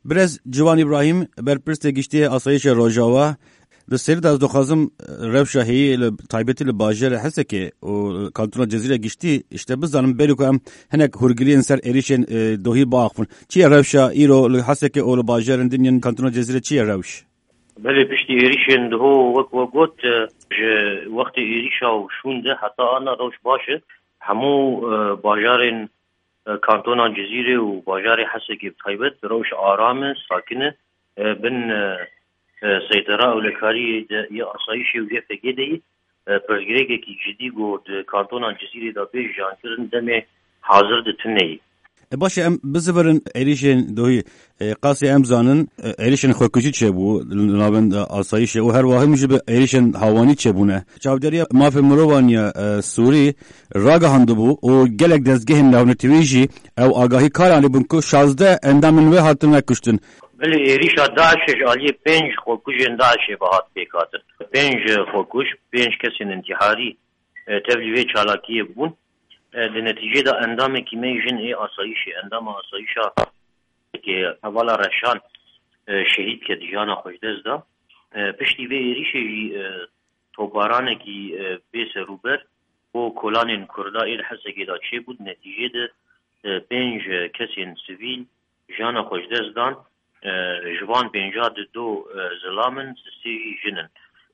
برز جوان ابراهیم برپرست گشتی آسایش روجاوا لسرد از دخوازم روشا هی تایبتی لباجر حسه که کانتون جزیره گشتی اشته بزنم بلو که هم هنک هرگلین سر اریشن دوهی باقفون چیه روشا ایرو حسه که اول باجر دنین کانتون جزیره چیه روش؟ بله پشتی ایریشن دهو وقت وقت ایریشا و شونده حتی آنا روش باشه همو باجارن کانتون جزیره و باجار حسه که تایبت روش آرام ساکنه بن سيطرة أولكاري يا أصايشي ويا فجدي برجريجي كي جدي قود كانتون الجزيرة دا بيج جانكرن دمي حاضر دتني. باشه ام بزبرن ایریشن دوی قاسی امزانن ایریشن خوکوچی چه بو نابند آسایش و هر واحد میشه به ایریشن هوانی چه بونه چاودری ماف مروانیا سوری راگا هندو بو و گلک دزگهن لون تویجی او آگاهی کارانی بونکو 16 اندامن و هاتن کشتن بله ایریشا داعش علی 5 خوکوچن داعش بهات پیکاتن 5 خوکوچ 5 کسین انتحاری تبلیغ چالاکی بون لنتیجه دا اندام کیمیجن ای آسایشی اندام آسایشا که حوالا رشان شهید که دیانا خوشدز دا پشتی به ایریشی توبارانه کی بیس روبر و کلان کردا ایل حسگی دا چه بود نتیجه دا 5 کسین سویل جانا خوشدز دان جوان 52 زلامن سی جنن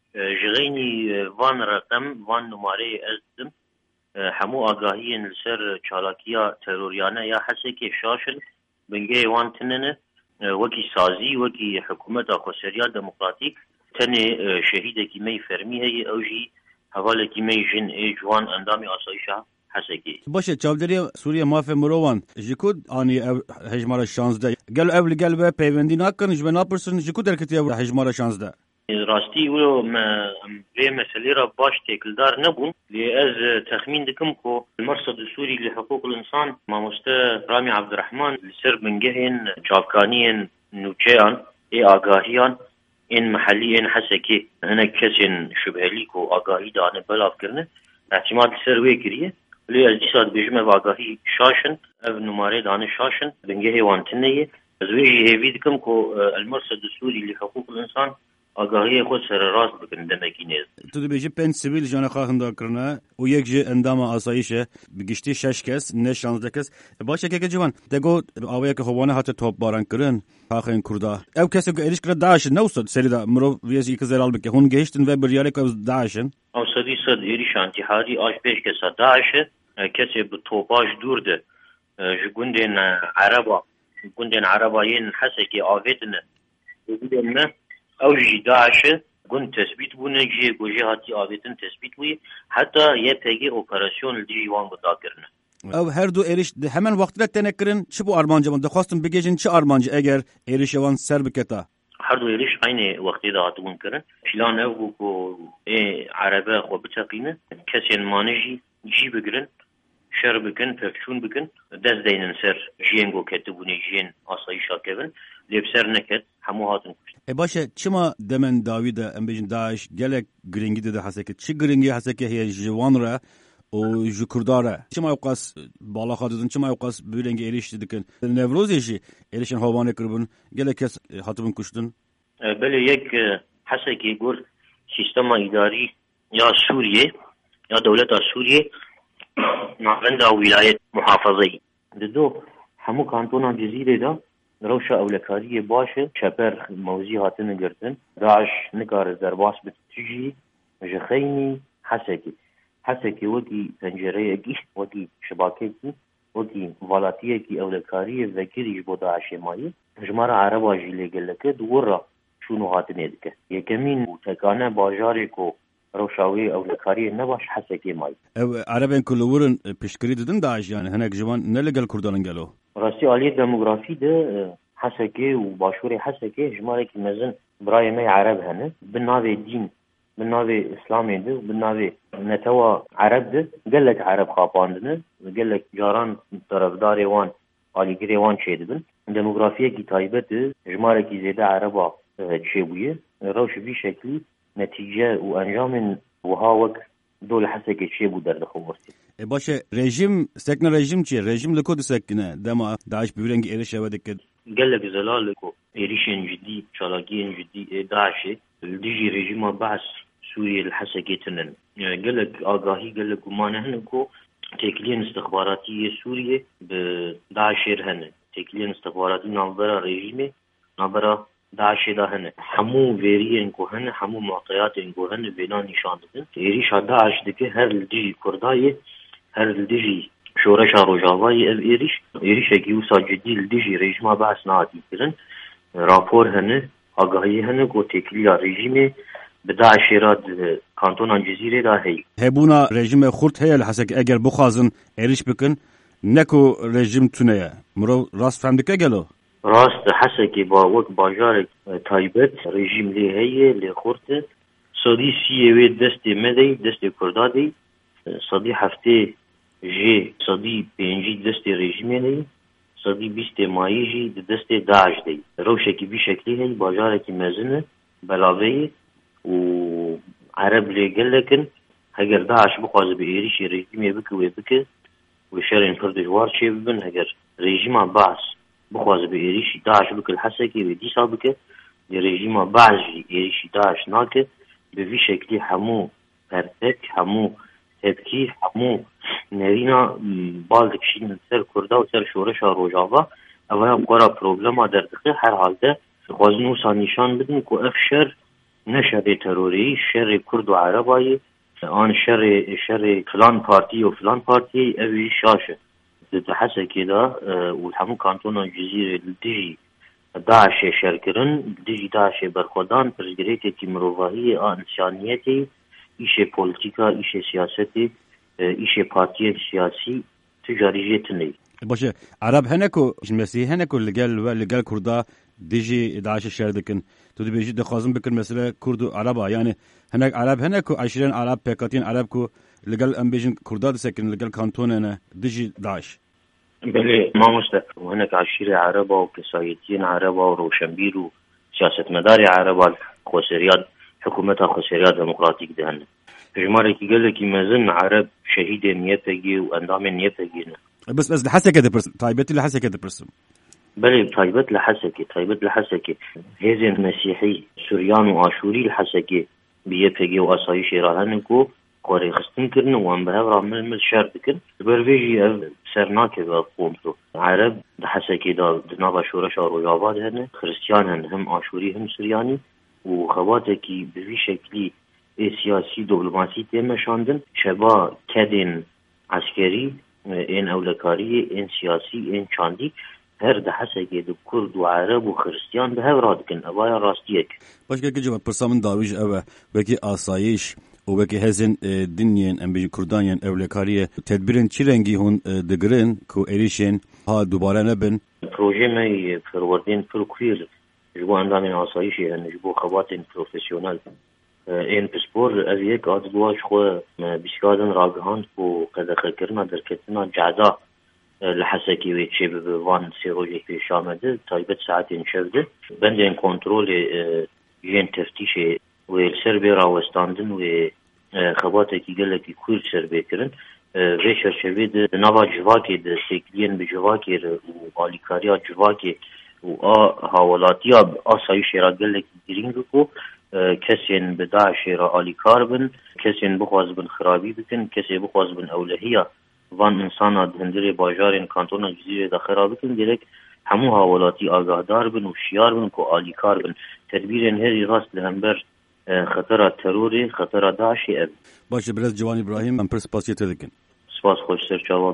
جغینی وان رقم وان نماره ازدم همو آگاهی لسر چالاکیا تروریانه یا حسی که شاشن بنگه وان تننه وکی سازی وکی حکومت آخوصریا دموقراتیک تنه شهید کی فرمی هی اوجی حواله کی می جن ای جوان اندامی آسایشا حسی که باشه چاودری سوریه مافه مروان جکود آنی هجمار 16 گل اول گل به پیوندی نکن جبه نپرسن جکود درکتی هجمار 16 راستی ولو ما ليه مسألة باش تكلدار نبون لأز تخمين دكم كو المرصد السوري لحقوق الإنسان ما مستا رامي عبد الرحمن لسر من جهن جابكانيين نوتشيان اي آگاهيان ان محليين حسكي هنا كسين شبهليك و آگاهي دانه بلاف كرنه اعتماد لسر ويكريه ليه الجساد بجمع آگاهي شاشن او نماره دانه شاشن بنجهي وانتنيه ازويجي هيفي دكم كو المرصد السوري لحقوق الإنسان آگاهی خود سر راست بکن دمکی نیز. تو بیشی 5 سیویل جان خواهند کرنه و یک جه اندام آسایشه بگشتی 6 کس نه 16 کس باشه که جوان دگو آوایی که خوانه حتی توپ باران کرن خواهند کرده او کسی که ایش کرد داعش نوستد سری دا مرو ویزی یک زرال بکه هون گهشتن و بریاله که داعشن او صدی صد ایریش انتحاری آش پیش کسا داعشه کسی به توپاش دورده جگوندین عربایین حسی که آویدنه جگوندین اوجی داعشه گون تثبیت بونه جی گوجی هاتی آویتن تثبیت بوی حتی یه پیگی اپراسیون لدی وان بدا کرنه او هر دو ایریش hemen وقتلا تنکرن چه بو ارمانجه من دخواستم بگیجن چه ارمانجه اگر ایریش وان سر بکتا هر دو ایریش aynı وقتی دا هاتون کرن فلان او کو عربه خو بتقینه کسی مانجی جی بگرن شر بکن پرچون بکن دست دینن سر جینگو کتبونه جین آسایشا کبن لبسر نکت همو هاتون باشه چما دمن داوید ام بجن داعش گلک گرینگی ده حسه که چی گرینگی حسه که هی جوان را و جکرداره چما اوقاس بالا خاددن چما اوقاس بولنگ ایریش دکن نوروزیشی ایریشن هوانه کربن گلک کس هاتون کشتن بله یک حسه که گور سیستم اداری یا سوریه یا دولت سوریه ناوند ولایت محافظه دو همو کانتون جزیره دا روشا اولکاری باشه چپر موزی هاتن گردن داعش نکار درباس بتجی جخینی حسکی وکی پنجره اگی وکی شباکه کی وکی والاتیه کی اولکاری وکیریش بو داعش مایی جمارا عربا جیله گلکه دورا شونو هاتن ادکه یکمین تکانه باجاری کو روشاوی اولکاری نباش حسکی مایی عربین کلورن پیشکری دادن داعش یعنی هنک جوان نلگل کردان گلو راستی عالی دموگرافی ده حسکی و باشور حسکی جماره که مزن برای می عرب هنه بناوی دین بناوی اسلامی ده بناوی نتوا عرب ده گلک عرب خاپاندنه گلک جاران طرفدار وان عالیگری وان چه دبن دموگرافی کی تایبت ده جماره که زیده عربا چه بویه روش بی شکلی نتیجه و انجام وها وک دول حسکی چه بود در دخواستی باشه رژیم سکنه رژیم چیه رژیم لکود سکنه دما داعش ببرنگ ایرش ودک قالك زلالكو إيريشن جدي شالاكين جدي داعشي ديجي ريجيما بعث سوريا الحسكيتنن قالك آقاهي قالك وما نهنكو تكلين استخباراتية سوريا بداعشير هن تكلين استخباراتي نابرا ريجيمي نابرا داعشي دا هن حمو فيريين كو هن حمو معطياتين كو هن بينا نشان دكن إيريشا داعش دكي هر الديجي كرداي هر الديجي شورشا روجاواي اف إيريش اكيوسا جدي الديجي ريجيما بعث نادي كرن رابور هن آقاهي هن كو تكليا ريجيمي بداعش راد كانتون جزيرة دا هي هبونا رژیم خورد هي لحسك اگر بخوازن ایریش بکن نکو رژیم تونه مرو راست فهمدك اگلو راست حسكي با وك باجارك تايبت رژیم لي هي لي خورد صدي سيوي دستي مدي دستي كردادي صدي هفته جي صدي بينجي دستي رژيمي لي صدي بيستي مايجي دستي داعش دي روشكي بشكلي هي باجارك مزنه بلاوي وعرب لي قالكن هجر داعش بقواز بإيريش رژیم يبك ويبك وشارين فرد جوار شي ببن هجر رژيم بعث بقواز بإيريش داعش بك الحسكي ودي سابك دي رژيم بعث إيريش داعش ناك بفي شكلي حمو پرتك حمو تبكي حمو نرينا بالك شين سر كردا وسر شورشا روجاوا اولا قرا بروبلما دردخي هر حالده خوازنو سانيشان بدن كو افشر نشر تروري شر كرد وعرباي آن شر فلان بارتي وفلان بارتي اوي شاشه تتحسى كده والحمو كانتون الجزيرة الديجي داعش شركرن ديجي داعش برخودان برزگريتي تيمروفاهي انسانيتي ايش بوليتيكا ايش سياستي ايش بارتي سياسي تجاري جتني باشه عرب هنكو المسيح هنكو لقال كردا ديجي داعش شردكن تو دي بيجي دخازم بكر مثلا كرد عربا يعني هناك عرب هنكو 20 عرب بيكاتين عربكو لقال ام بيجن كردا سكن لقال كانتون انا ديجي داعش بلي ما مستقر وهناك 20 عربا وكسايتين عربا وروشنبير وسياسة مداري عربا خوسريات حكومتها خوسريات ديمقراطيك دهن جمارك قال لك مازن عرب شهيد نيتجي واندام نيتجي بس لحسه كده طيبتي لحسه كده برسم بلي طيبت لحسكي هزن مسيحي سوريان وآشوري لحسكي بيبهجي وأصايشي راهنكو قوري خستن كرن وان بهاورا مل شر بكن برفيجي سرناكي بقومتو عرب لحسكي دا دنابا شورشا روجاواد هن خريستيان هن هم آشوري هم سورياني وخواتكي بفي شكلي سياسي دبلوماسي تيمشاندن شبا كدن عسكري ان اولكاري ان سياسي ان چاندي هر ده حسكي دو كرد وعرب وخريستيان بهاورا دكن ابايا راستيك باش كي جواب برسامن داويج اوه وكي آسايش وكي هزن دنيان ام بي كردانيان اولكاريه تدبيرن چي رنگي هون دگرن كو اريشن ها دوباره نبن بروجي مي فروردين فلكويل جبو اندامين آسايش يعني جبو خواتن بروفيسيونال این پسپور از یک آدواش خو بسیارن راگهاند و قدخه کرنا در کتنا جعدا لحسكي ويتشي بوان سيروجي في شامده تايبت ساعتين شفده بندين كنترول جين تفتيشي والسربي راوستاندن وخباتكي قالكي كل سربي كرن ويشر شويد نوا جواكي ده سيكلين بجواكي واليكاريا جواكي هاولاتيا آسايشي را قالكي ديرينجكو كسين بداعش را آليكار بن كسين بخواز بن خرابي بكن كسين بخواز بن أولهية وان انسان هندري باجارين كانتون الجزيرة دا خرابكن ديرك همو هاولاتي آگاهدار بن وشيار بن كو آليكار بن تدبيرين هذي راست لهمبر خطر التروري خطر داعشي اب باشه برز جوان ابراهيم من پرسپاسية تدكن سپاس خوش سر